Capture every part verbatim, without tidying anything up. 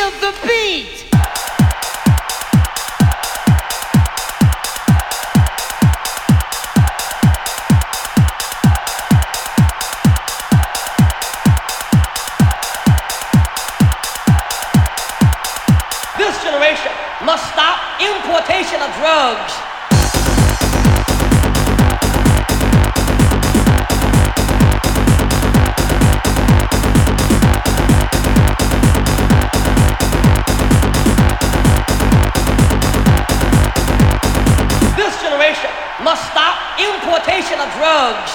Feel the beat. This generation must stop importation of drugs. This generation must stop importation of drugs.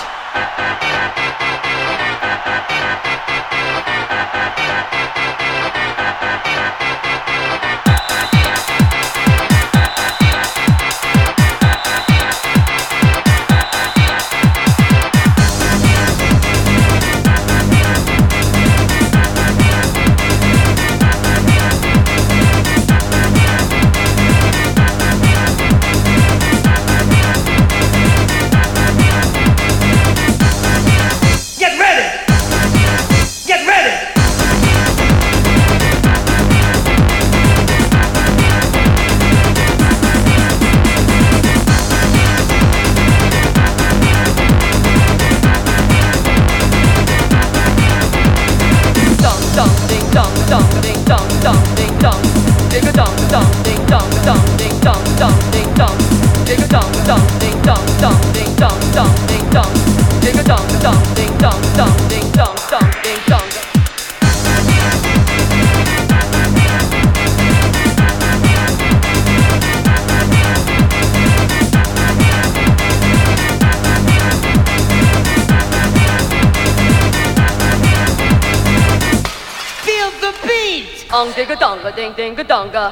Ang digga donga ding ding ga donga.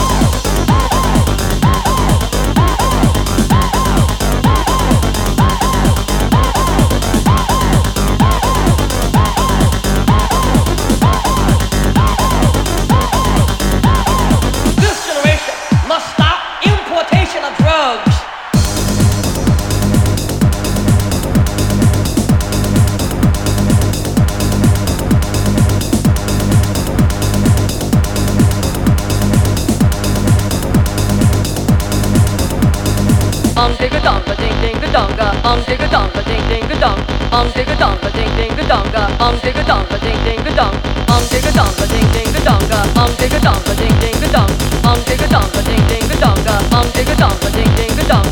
This generation must stop importation of drugs. Ang digga donga ding ding ga donga. Ang digga donga ding ding ga dong. Ang digga donga ding ding ga donga. Ang digga donga ding ding ga dong. Ang digga donga ding ding ga donga. Ang digga donga ding ding ga dong. Ang digga donga ding ding ga donga. Ang digga donga ding ding ga dong.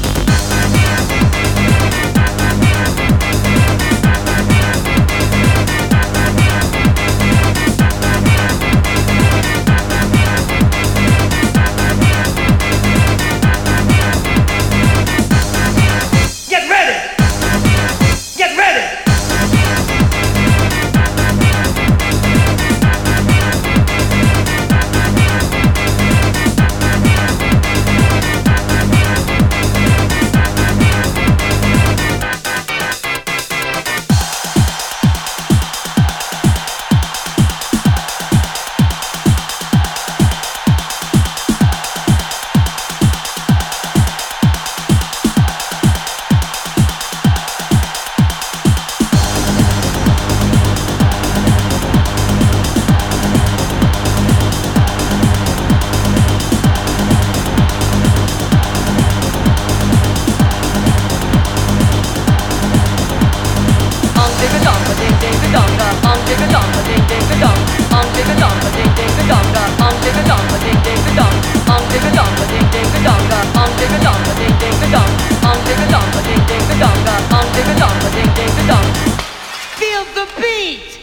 Feel the beat.